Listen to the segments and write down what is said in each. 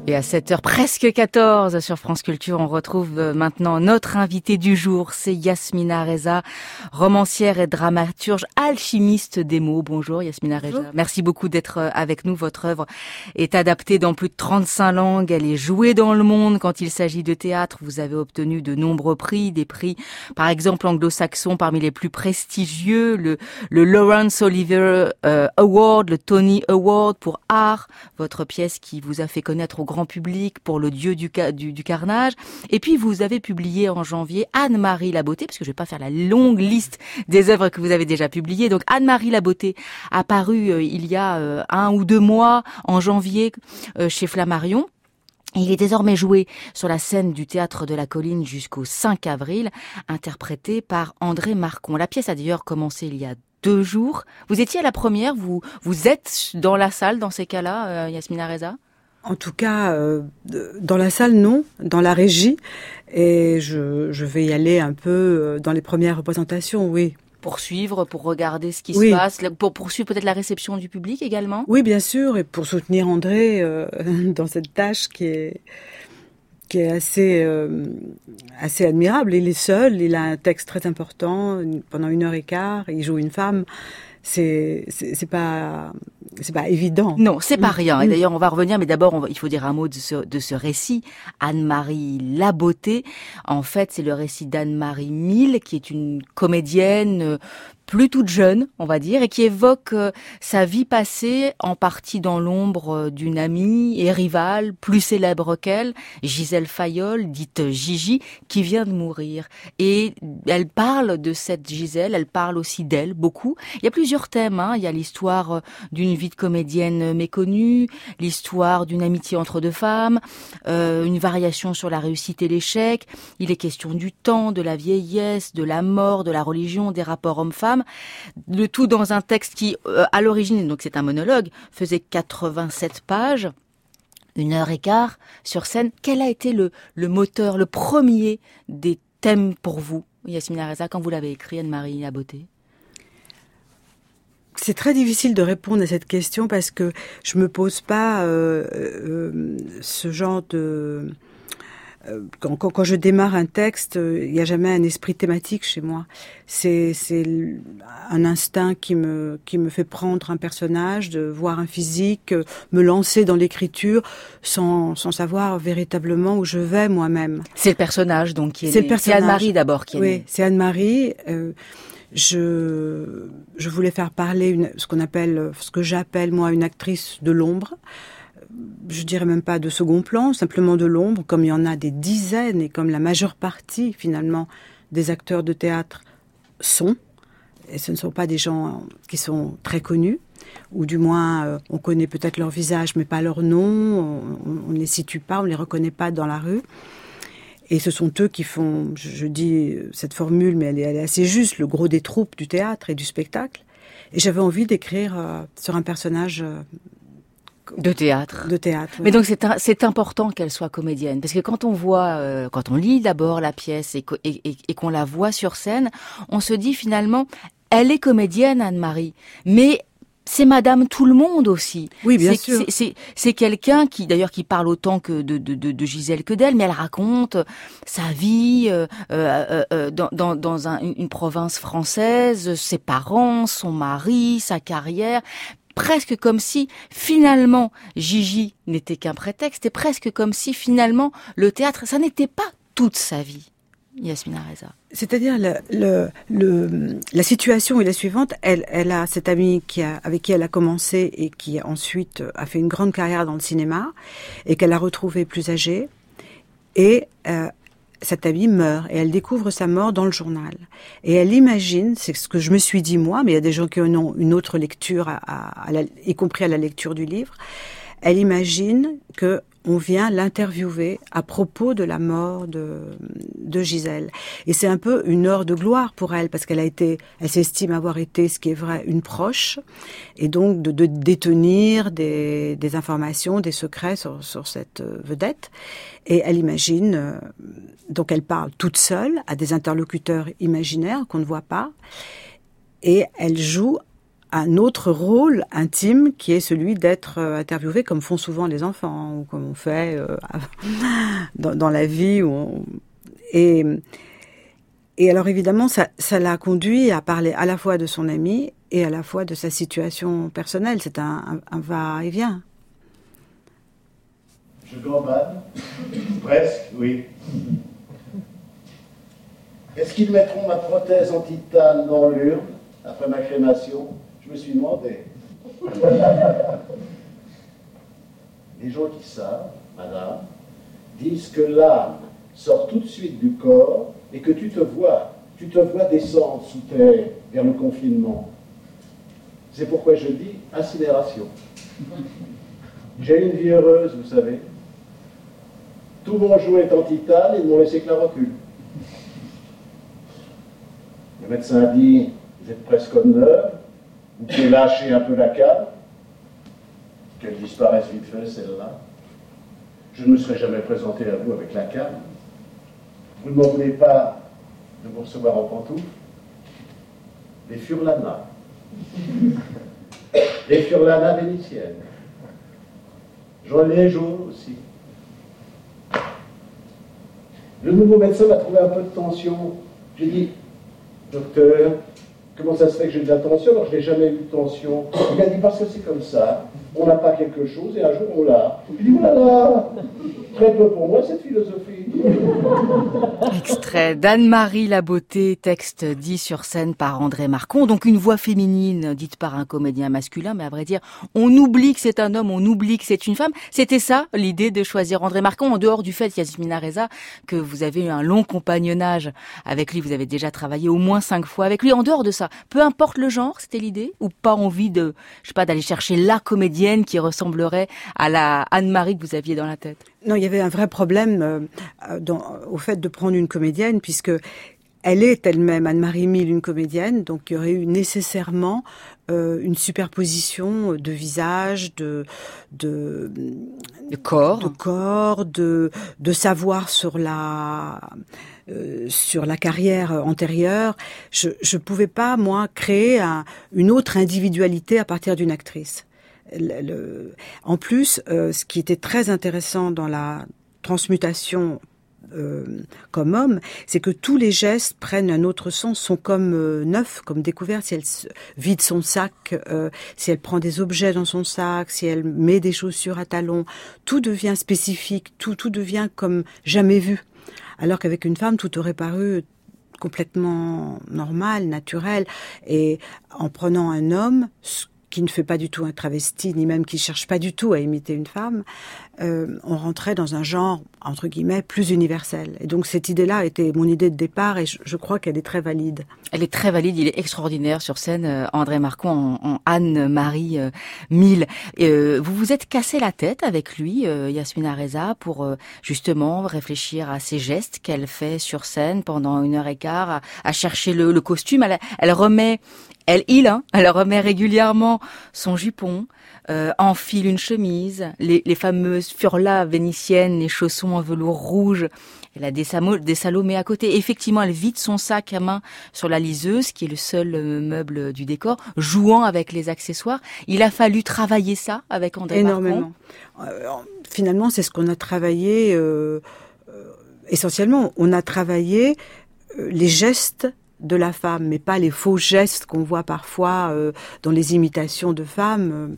Et à 7h, presque 14 sur France Culture, on retrouve maintenant notre invitée du jour, c'est Yasmina Reza, romancière et dramaturge, alchimiste des mots. Bonjour Yasmina Reza. Bonjour. Merci beaucoup d'être avec nous. Votre œuvre est adaptée dans plus de 35 langues. Elle est jouée dans le monde. Quand il s'agit de théâtre, vous avez obtenu de nombreux prix, des prix par exemple anglo-saxons parmi les plus prestigieux, le Laurence Olivier Award, le Tony Award pour art, votre pièce qui vous a fait connaître au grand public pour le dieu du carnage. Et puis vous avez publié en janvier Anne-Marie La Beauté, parce que je vais pas faire la longue liste des œuvres que vous avez déjà publiées. Donc Anne-Marie La Beauté a paru il y a 1 ou 2 mois en janvier chez Flammarion. Il est désormais joué sur la scène du Théâtre de la Colline jusqu'au 5 avril, interprété par André Marcon. La pièce a d'ailleurs commencé il y a 2 jours. Vous étiez à la première, vous êtes dans la salle dans ces cas-là, Yasmina Reza ? En tout cas, dans la salle, non, dans la régie. Et je vais y aller un peu dans les premières représentations, oui. Pour suivre, pour regarder ce qui se passe, pour poursuivre peut-être la réception du public également ? Oui, bien sûr, et pour soutenir André dans cette tâche qui est assez admirable. Il est seul, il a un texte très important, pendant 1h15, il joue une femme. C'est pas évident. Non, c'est pas rien. Et d'ailleurs, on va revenir, mais d'abord, il faut dire un mot de ce récit. Anne-Marie La Beauté. En fait, c'est le récit d'Anne-Marie Mille, qui est une comédienne plus toute jeune, on va dire, et qui évoque sa vie passée en partie dans l'ombre d'une amie et rivale plus célèbre qu'elle, Gisèle Fayolle, dite Gigi, qui vient de mourir. Et elle parle de cette Gisèle, elle parle aussi d'elle, beaucoup. Il y a plusieurs thèmes, hein. Il y a l'histoire d'une vie de comédienne méconnue, l'histoire d'une amitié entre 2 femmes, une variation sur la réussite et l'échec. Il est question du temps, de la vieillesse, de la mort, de la religion, des rapports hommes-femmes. Le tout dans un texte qui, à l'origine, donc c'est un monologue, faisait 87 pages, 1h15 sur scène. Quel a été le moteur, le premier des thèmes pour vous, Yasmina Reza, quand vous l'avez écrit, Anne-Marie La Beauté ? C'est très difficile de répondre à cette question parce que je me pose pas ce genre de... Quand je démarre un texte, il n'y a jamais un esprit thématique chez moi. C'est un instinct qui me fait prendre un personnage, de voir un physique, me lancer dans l'écriture sans savoir véritablement où je vais moi-même. C'est le personnage donc qui est né. C'est Anne-Marie d'abord qui est née. Oui, c'est Anne-Marie. Je voulais faire parler ce que j'appelle moi une actrice de l'ombre. Je dirais même pas de second plan, simplement de l'ombre, comme il y en a des dizaines et comme la majeure partie finalement des acteurs de théâtre sont. Et ce ne sont pas des gens qui sont très connus, ou du moins on connaît peut-être leur visage mais pas leur nom, on ne les situe pas, on ne les reconnaît pas dans la rue. Et ce sont eux qui font, je dis cette formule, mais elle est assez juste, le gros des troupes du théâtre et du spectacle. Et j'avais envie d'écrire sur un personnage de théâtre. Oui. Mais donc c'est important qu'elle soit comédienne, parce que quand on voit, quand on lit d'abord la pièce et qu'on la voit sur scène, on se dit finalement, elle est comédienne, Anne-Marie, mais c'est Madame Tout le Monde aussi. Oui, bien sûr. C'est quelqu'un qui, d'ailleurs, qui parle autant que de Gisèle que d'elle, mais elle raconte sa vie dans une province française, ses parents, son mari, sa carrière. Presque comme si, finalement, Gigi n'était qu'un prétexte, et presque comme si, finalement, le théâtre, ça n'était pas toute sa vie. Yasmina Reza. C'est-à-dire, la situation est la suivante. Elle a cette amie avec qui elle a commencé et qui ensuite a fait une grande carrière dans le cinéma, et qu'elle a retrouvée plus âgée. Et cette amie meurt, et elle découvre sa mort dans le journal. Et elle imagine, c'est ce que je me suis dit moi, mais il y a des gens qui ont une autre lecture, y compris à la lecture du livre, elle imagine que on vient l'interviewer à propos de la mort de Gisèle. Et c'est un peu une heure de gloire pour elle, parce elle s'estime avoir été, ce qui est vrai, une proche, et donc de détenir des informations, des secrets sur cette vedette. Et elle imagine, donc elle parle toute seule à des interlocuteurs imaginaires qu'on ne voit pas, et elle joue un autre rôle intime qui est celui d'être interviewé comme font souvent les enfants ou comme on fait dans la vie. Et alors évidemment, ça l'a conduit à parler à la fois de son ami et à la fois de sa situation personnelle. C'est un va-et-vient. Je gambade. Presque, oui. Est-ce qu'ils mettront ma prothèse en titane dans l'urne après ma crémation? Je me suis demandé. Les gens qui savent, madame, disent que l'âme sort tout de suite du corps et que tu te vois descendre sous terre vers le confinement. C'est pourquoi je dis incinération. J'ai une vie heureuse, vous savez. Tout mon jouet est en titane et ils m'ont laissé que la rotule. Le médecin dit, vous êtes presque neuve, vous pouvez lâcher un peu la canne, qu'elle disparaisse vite fait, celle-là. Je ne me serais jamais présenté à vous avec la canne. Vous ne m'en voulez pas de vous recevoir en pantoufles. Les furlanas. Les furlanas vénitiennes. J'en ai les jaunes aussi. Le nouveau médecin m'a trouvé un peu de tension. J'ai dit, docteur, comment ça se fait que j'ai de la tension alors que je n'ai jamais eu de tension? Il a dit, parce que c'est comme ça. On n'a pas quelque chose et un jour on l'a. Je dis, oulala, très peu pour moi cette philosophie. Extrait d'Anne-Marie Labeauté, texte dit sur scène par André Marcon. Donc une voix féminine dite par un comédien masculin, mais à vrai dire, on oublie que c'est un homme, on oublie que c'est une femme. C'était ça l'idée de choisir André Marcon, en dehors du fait, Yasmina Reza, que vous avez eu un long compagnonnage avec lui, vous avez déjà travaillé au moins 5 fois avec lui. En dehors de ça, peu importe le genre, c'était l'idée, ou pas envie de, je sais pas, d'aller chercher la comédienne qui ressemblerait à la Anne-Marie que vous aviez dans la tête? Non, il y avait un vrai problème au fait de prendre une comédienne, puisque elle est elle-même, Anne-Marie Mille, une comédienne, donc il y aurait eu nécessairement une superposition de visages, de corps, de savoir sur la carrière antérieure. Je pouvais pas, moi, créer une autre individualité à partir d'une actrice. En plus, ce qui était très intéressant dans la transmutation comme homme, c'est que tous les gestes prennent un autre sens, sont comme neufs, comme découverts. Si elle vide son sac, si elle prend des objets dans son sac, si elle met des chaussures à talons, tout devient spécifique, tout devient comme jamais vu. Alors qu'avec une femme, tout aurait paru complètement normal, naturel. Et en prenant un homme qui ne fait pas du tout un travesti, ni même qui cherche pas du tout à imiter une femme, on rentrait dans un genre, entre guillemets, plus universel. Et donc cette idée-là était mon idée de départ et je crois qu'elle est très valide. Elle est très valide, il est extraordinaire sur scène, André Marcon en Anne-Marie Mille. Vous vous êtes cassé la tête avec lui, Yasmina Reza, pour justement réfléchir à ces gestes qu'elle fait sur scène pendant 1h15, à chercher le costume. Elle remet régulièrement son jupon, enfile une chemise, les fameuses furlas vénitiennes, les chaussons en velours rouge. Elle a des salomés à côté. Effectivement, elle vide son sac à main sur la liseuse, qui est le seul meuble du décor, jouant avec les accessoires. Il a fallu travailler ça avec André Marcon. Énormément. Finalement, c'est ce qu'on a travaillé essentiellement. On a travaillé les gestes de la femme, mais pas les faux gestes qu'on voit parfois dans les imitations de femmes,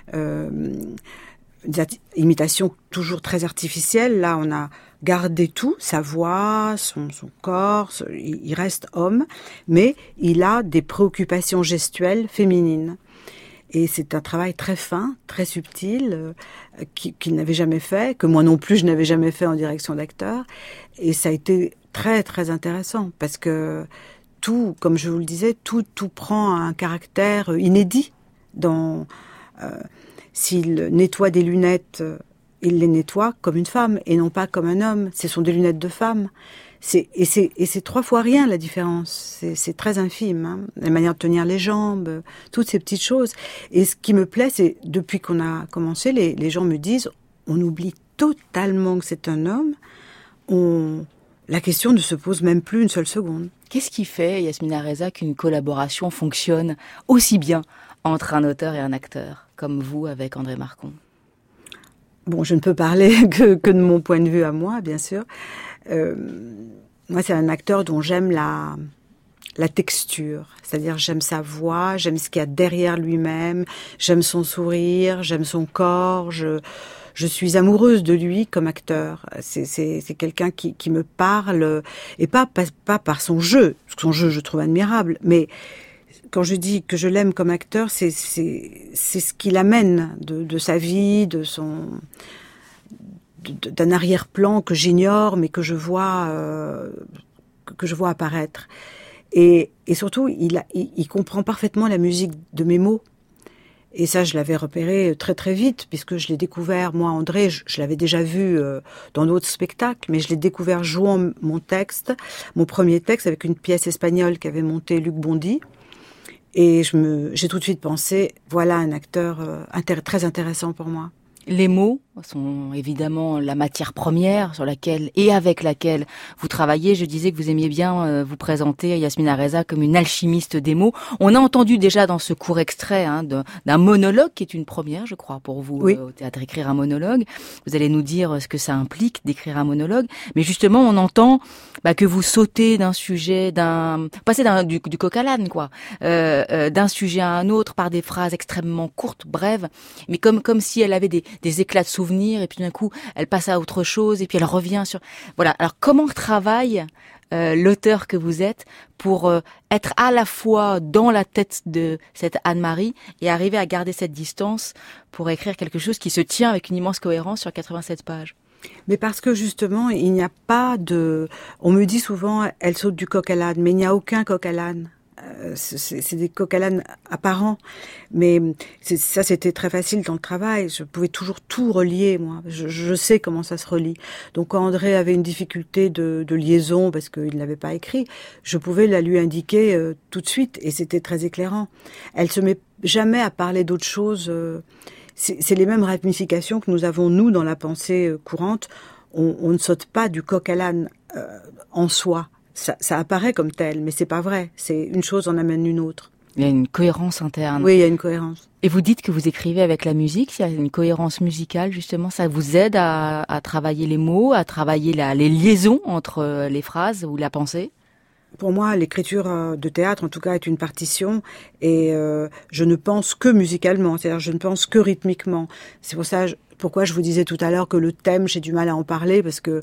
des imitations toujours très artificielles. Là, on a gardé tout, sa voix, son corps, il reste homme, mais il a des préoccupations gestuelles féminines. Et c'est un travail très fin, très subtil, qu'il n'avait jamais fait, que moi non plus je n'avais jamais fait en direction d'acteur. Et ça a été très très intéressant, parce que tout, comme je vous le disais, tout prend un caractère inédit. S'il nettoie des lunettes, il les nettoie comme une femme et non pas comme un homme. Ce sont des lunettes de femme. C'est 3 fois rien la différence. C'est très infime. Hein. La manière de tenir les jambes, toutes ces petites choses. Et ce qui me plaît, c'est depuis qu'on a commencé, les gens me disent, on oublie totalement que c'est un homme. La question ne se pose même plus une seule seconde. Qu'est-ce qui fait, Yasmina Reza, qu'une collaboration fonctionne aussi bien entre un auteur et un acteur, comme vous avec André Marcon? Bon, je ne peux parler que de mon point de vue à moi, bien sûr. Moi, c'est un acteur dont j'aime la texture, c'est-à-dire j'aime sa voix, j'aime ce qu'il y a derrière lui-même, j'aime son sourire, j'aime son corps, je suis amoureuse de lui comme acteur. C'est quelqu'un qui me parle, et pas par son jeu, parce que son jeu je trouve admirable, mais quand je dis que je l'aime comme acteur, c'est ce qu'il amène de sa vie, d'un arrière-plan que j'ignore, mais que je vois apparaître. Et surtout, il comprend parfaitement la musique de mes mots. Et ça, je l'avais repéré très très vite, puisque je l'ai découvert, moi, André, je l'avais déjà vu dans d'autres spectacles, mais je l'ai découvert jouant mon premier texte, avec une pièce espagnole qu'avait montée Luc Bondy. Et j'ai tout de suite pensé, voilà un acteur très intéressant pour moi. Les mots sont évidemment la matière première sur laquelle et avec laquelle vous travaillez. Je disais que vous aimiez bien vous présenter, Yasmina Reza, comme une alchimiste des mots. On a entendu déjà dans ce court extrait d'un monologue qui est une première, je crois, pour vous, oui. Au théâtre, écrire un monologue. Vous allez nous dire ce que ça implique d'écrire un monologue. Mais justement, on entend que vous sautez d'un sujet, passez du coq à l'âne, quoi, d'un sujet à un autre par des phrases extrêmement courtes, brèves, mais comme si elle avait des éclats de souvenirs, et puis d'un coup, elle passe à autre chose, et puis elle revient sur... Voilà. Alors, comment travaille l'auteur que vous êtes pour être à la fois dans la tête de cette Anne-Marie et arriver à garder cette distance pour écrire quelque chose qui se tient avec une immense cohérence sur 87 pages? Mais parce que justement, il n'y a pas de... On me dit souvent, elle saute du coq à l'âne, mais il n'y a aucun coq à l'âne. C'est des coqs à l'âne apparents, mais ça c'était très facile dans le travail. Je pouvais toujours tout relier, moi. Je sais comment ça se relie. Donc quand André avait une difficulté de liaison parce qu'il ne l'avait pas écrit, je pouvais la lui indiquer tout de suite, et c'était très éclairant. Elle se met jamais à parler d'autre chose. C'est les mêmes ramifications que nous avons nous dans la pensée courante. On ne saute pas du coq à l'âne en soi. Ça apparaît comme tel, mais c'est pas vrai. C'est une chose en amène une autre. Il y a une cohérence interne. Oui, il y a une cohérence. Et vous dites que vous écrivez avec la musique, il y a une cohérence musicale, justement. Ça vous aide à travailler les mots, à travailler les liaisons entre les phrases ou la pensée? Pour moi, l'écriture de théâtre, en tout cas, est une partition, et je ne pense que musicalement, c'est-à-dire je ne pense que rythmiquement. C'est pour ça pourquoi je vous disais tout à l'heure que le thème, j'ai du mal à en parler, parce que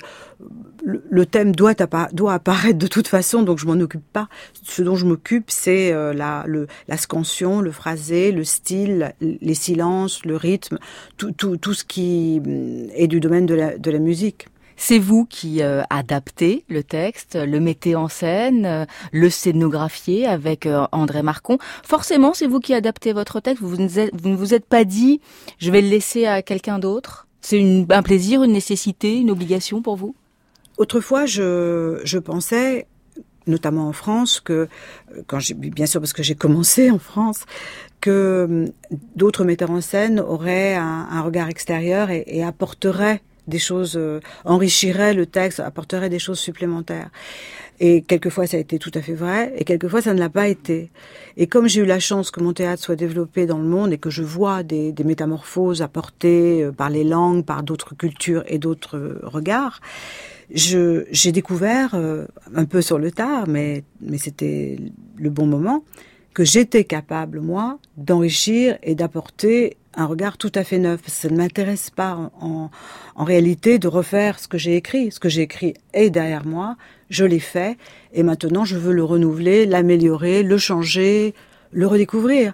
le thème doit apparaître de toute façon, donc je m'en occupe pas. Ce dont je m'occupe, c'est la scansion, le phrasé, le style, les silences, le rythme, tout ce qui est du domaine de la musique. C'est vous qui adaptez le texte, le mettez en scène, le scénographiez avec André Marcon. Forcément, c'est vous qui adaptez votre texte. Vous ne vous êtes pas dit « je vais le laisser à quelqu'un d'autre ». C'est un plaisir, une nécessité, une obligation pour vous? Autrefois, je pensais, notamment en France, que bien sûr parce que j'ai commencé en France, que d'autres metteurs en scène auraient un regard extérieur et apporteraient des choses, enrichiraient le texte, apporteraient des choses supplémentaires. Et quelquefois ça a été tout à fait vrai, et quelquefois ça ne l'a pas été. Et comme j'ai eu la chance que mon théâtre soit développé dans le monde et que je vois des métamorphoses apportées par les langues, par d'autres cultures et d'autres regards, j'ai découvert, un peu sur le tard, mais c'était le bon moment, que j'étais capable, moi, d'enrichir et d'apporter un regard tout à fait neuf. Parce que ça ne m'intéresse pas, en réalité, de refaire ce que j'ai écrit. Ce que j'ai écrit est derrière moi, je l'ai fait, et maintenant je veux le renouveler, l'améliorer, le changer, le redécouvrir.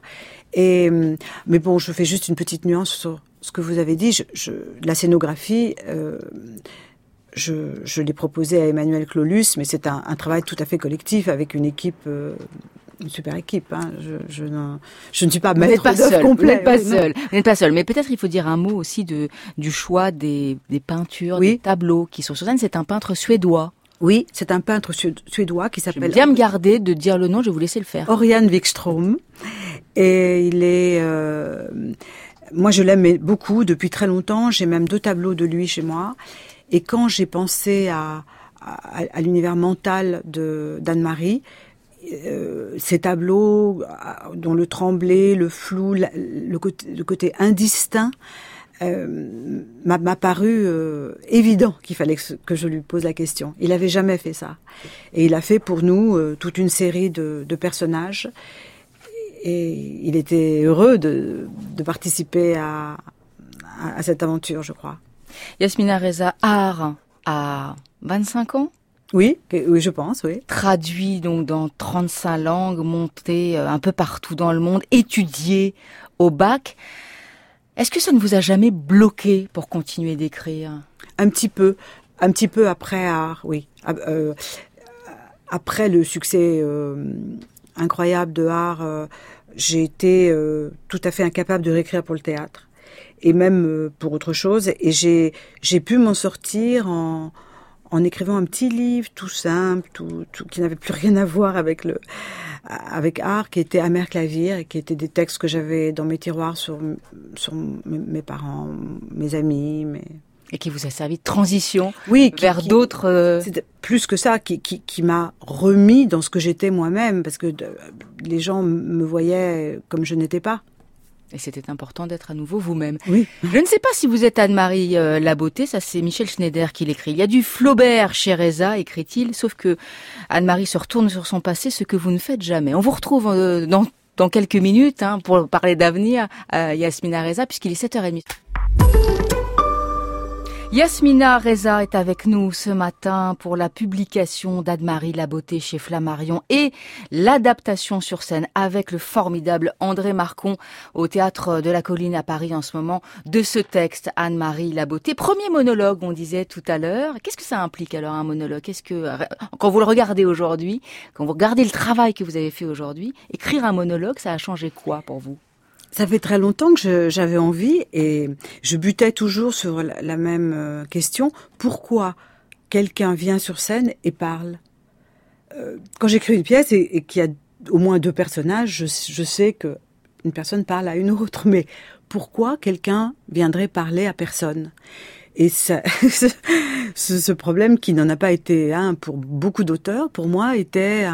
Mais bon, je fais juste une petite nuance sur ce que vous avez dit. La scénographie... Je l'ai proposé à Emmanuel Clolus, mais c'est un travail tout à fait collectif avec une équipe, une super équipe. Hein. Je ne suis pas maître d'œuvre complet. Vous n'êtes pas seul. Mais peut-être il faut dire un mot aussi du choix des peintures, oui, des tableaux qui sont sur scène. C'est un peintre suédois. Oui, c'est un peintre suédois qui s'appelle... Je vais bien me garder de dire le nom, je vais vous laisser le faire. Oriane Wikström. Et il est... moi, je l'aime beaucoup depuis très longtemps. J'ai même 2 tableaux de lui chez moi. Et quand j'ai pensé à l'univers mental d'Anne-Marie, ces tableaux dont le tremblé, le flou, le côté indistinct m'a paru évident qu'il fallait que je lui pose la question. Il n'avait jamais fait ça. Et il a fait pour nous toute une série de personnages. Et il était heureux de participer à cette aventure, je crois. Yasmina Reza, art à 25 ans? Oui, je pense, oui. Traduit donc dans 35 langues, monté un peu partout dans le monde, étudié au bac. Est-ce que ça ne vous a jamais bloqué pour continuer d'écrire? Un petit peu après art, oui. Après le succès incroyable de art, j'ai été tout à fait incapable de réécrire pour le théâtre et même pour autre chose. Et j'ai pu m'en sortir en écrivant un petit livre tout simple, tout qui n'avait plus rien à voir avec art, qui était Amer Clavier, et qui étaient des textes que j'avais dans mes tiroirs sur mes parents, mes amis, et qui vous a servi de transition vers d'autres... C'était plus que ça, qui m'a remis dans ce que j'étais moi-même, parce que les gens me voyaient comme je n'étais pas. Et c'était important d'être à nouveau vous-même. Oui. Je ne sais pas si vous êtes Anne-Marie Labauté, ça c'est Michel Schneider qui l'écrit. Il y a du Flaubert chez Reza, écrit-il, sauf que Anne-Marie se retourne sur son passé, ce que vous ne faites jamais. On vous retrouve dans quelques minutes pour parler d'avenir, Yasmina Reza, puisqu'il est 7h30. Yasmina Reza est avec nous ce matin pour la publication d'Anne-Marie Labauté chez Flammarion et l'adaptation sur scène avec le formidable André Marcon au Théâtre de la Colline à Paris en ce moment de ce texte Anne-Marie Labauté. Premier monologue, on disait tout à l'heure. Qu'est-ce que ça implique alors un monologue? Quand vous le regardez aujourd'hui, quand vous regardez le travail que vous avez fait aujourd'hui, écrire un monologue, ça a changé quoi pour vous? Ça fait très longtemps que j'avais envie et je butais toujours sur la même question. Pourquoi quelqu'un vient sur scène et parle? Quand j'écris une pièce et qu'il y a au moins deux personnages, je sais que une personne parle à une autre. Mais pourquoi quelqu'un viendrait parler à personne? Et ça, ce problème qui n'en a pas été un pour beaucoup d'auteurs, pour moi, était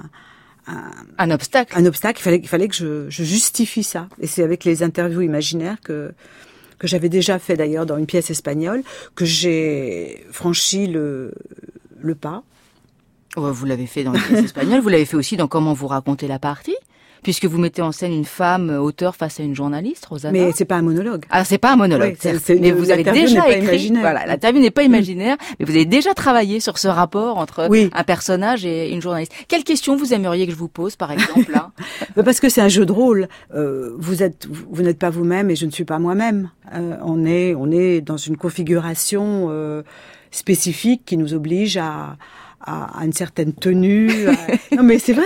un obstacle. Un obstacle. Il fallait que je justifie ça. Et c'est avec les interviews imaginaires que j'avais déjà fait d'ailleurs dans une pièce espagnole que j'ai franchi le pas. Vous l'avez fait dans une pièce espagnole. Vous l'avez fait aussi dans Comment vous racontez la partie, puisque vous mettez en scène une femme auteure face à une journaliste, Rosanna. Mais c'est pas un monologue. Ah, c'est pas un monologue. Oui, mais vous avez déjà écrit. Imaginaire. Voilà, l'interview n'est pas imaginaire, mais vous avez déjà travaillé sur ce rapport entre un personnage et une journaliste. Quelle question vous aimeriez que je vous pose, par exemple, là? Parce que c'est un jeu de rôle. Vous n'êtes pas vous-même et je ne suis pas moi-même. On est dans une configuration spécifique qui nous oblige à une certaine tenue. Non mais c'est vrai.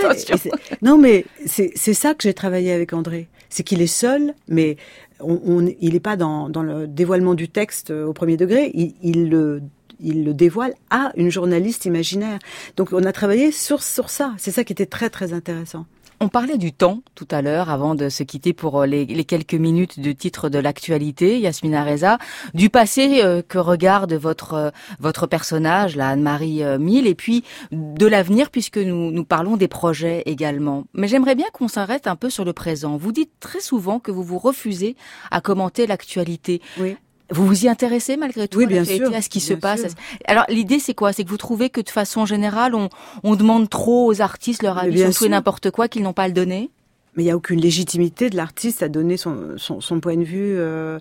C'est ça que j'ai travaillé avec André. C'est qu'il est seul, mais il n'est pas dans le dévoilement du texte au premier degré. Il le dévoile à une journaliste imaginaire. Donc on a travaillé sur ça. C'est ça qui était très très intéressant. On parlait du temps tout à l'heure avant de se quitter pour les quelques minutes de titre de l'actualité, Yasmina Reza, du passé que regarde votre personnage, la Anne-Marie Mille, et puis de l'avenir puisque nous parlons des projets également. Mais j'aimerais bien qu'on s'arrête un peu sur le présent. Vous dites très souvent que vous vous refusez à commenter l'actualité. Oui. Vous vous y intéressez malgré tout bien sûr, à ce qui se passe? Alors l'idée c'est quoi? C'est que vous trouvez que de façon générale on demande trop aux artistes leur avis sur tout et n'importe quoi, qu'ils n'ont pas à le donner? Mais il n'y a aucune légitimité de l'artiste à donner son point de vue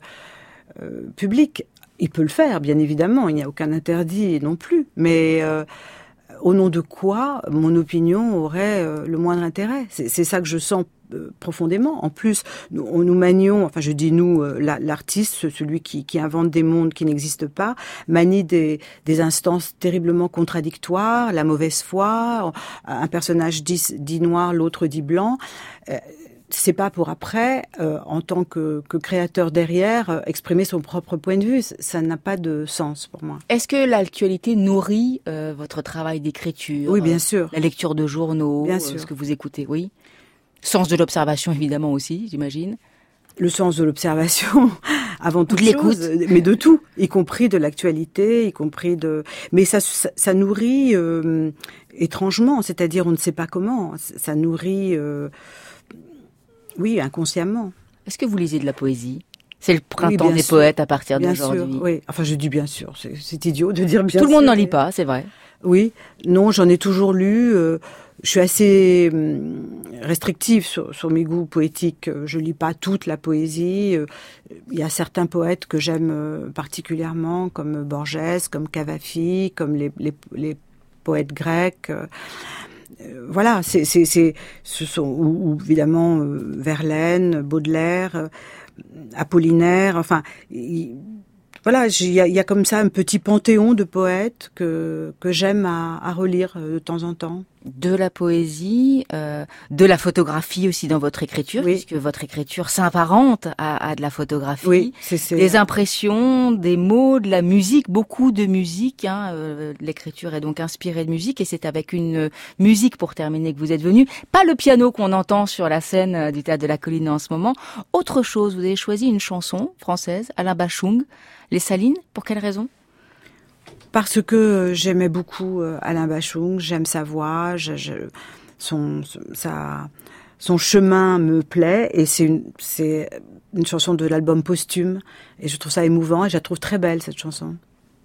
public. Il peut le faire, bien évidemment, il n'y a aucun interdit non plus. Mais au nom de quoi mon opinion aurait le moindre intérêt? C'est ça que je sens profondément. En plus, nous manions, enfin je dis nous, l'artiste, celui qui invente des mondes qui n'existent pas, manie des instances terriblement contradictoires, la mauvaise foi, un personnage dit noir, l'autre dit blanc. C'est pas pour après, en tant que créateur derrière, exprimer son propre point de vue. Ça n'a pas de sens pour moi. Est-ce que l'actualité nourrit votre travail d'écriture? Oui, bien sûr. La lecture de journaux, bien sûr. Ce que vous écoutez, oui. Sens de l'observation, évidemment aussi, j'imagine. le sens de l'observation avant toute l'écoute, chose, mais de tout, y compris de l'actualité, y compris mais ça nourrit étrangement, c'est-à-dire on ne sait pas comment, ça nourrit, oui, inconsciemment. Est-ce que vous lisez de la poésie ? C'est le printemps des poètes à partir d'aujourd'hui. Sûr, oui. Enfin, je dis bien sûr, c'est idiot de dire bien sûr. Tout le monde n'en lit pas, c'est vrai. Oui, non, j'en ai toujours lu. Je suis assez restrictive sur mes goûts poétiques. Je lis pas toute la poésie. Il y a certains poètes que j'aime particulièrement, comme Borges, comme Cavafy, comme les poètes grecs. Voilà, ce sont ou évidemment Verlaine, Baudelaire, Apollinaire. Enfin, voilà, il y a comme ça un petit panthéon de poètes que j'aime à relire de temps en temps. De la poésie, de la photographie aussi dans votre écriture, oui. Puisque votre écriture s'apparente à de la photographie. Oui, des impressions, des mots, de la musique, beaucoup de musique. L'écriture est donc inspirée de musique et c'est avec une musique pour terminer que vous êtes venu. Pas le piano qu'on entend sur la scène du Théâtre de la Colline en ce moment. Autre chose, vous avez choisi une chanson française, Alain Bachung, Les Salines. Pour quelle raison ? Parce que j'aimais beaucoup Alain Bachung, j'aime sa voix, son chemin me plaît et c'est une chanson de l'album posthume et je trouve ça émouvant et je la trouve très belle cette chanson.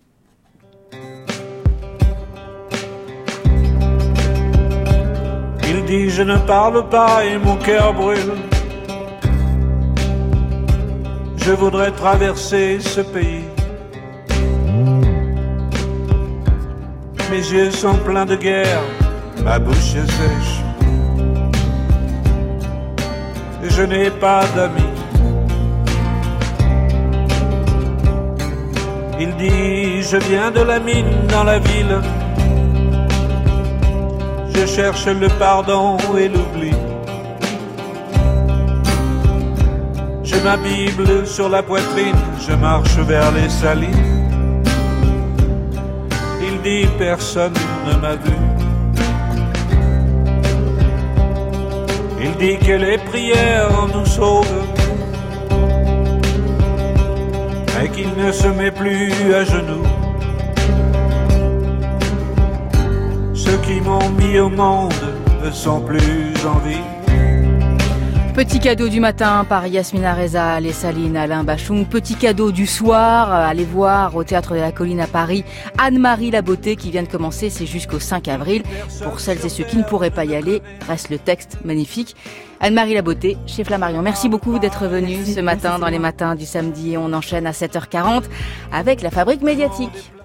Il dit je ne parle pas et mon cœur brûle. Je voudrais traverser ce pays. Mes yeux sont pleins de guerre, ma bouche est sèche. Je n'ai pas d'amis. Il dit, je viens de la mine dans la ville. Je cherche le pardon et l'oubli. J'ai ma Bible sur la poitrine, je marche vers les Salines. Il dit personne ne m'a vu. Il dit que les prières nous sauvent, mais qu'il ne se met plus à genoux. Ceux qui m'ont mis au monde ne sont plus en vie. Petit cadeau du matin par Yasmina Reza, Les Salines, Alain Bachung. Petit cadeau du soir, allez voir au Théâtre de la Colline à Paris, Anne-Marie Labeauté qui vient de commencer, c'est jusqu'au 5 avril. Pour celles et ceux qui ne pourraient pas y aller, reste le texte magnifique. Anne-Marie Labeauté, chez Flammarion. Merci beaucoup d'être venue ce matin dans les matins du samedi. On enchaîne à 7h40 avec la Fabrique médiatique.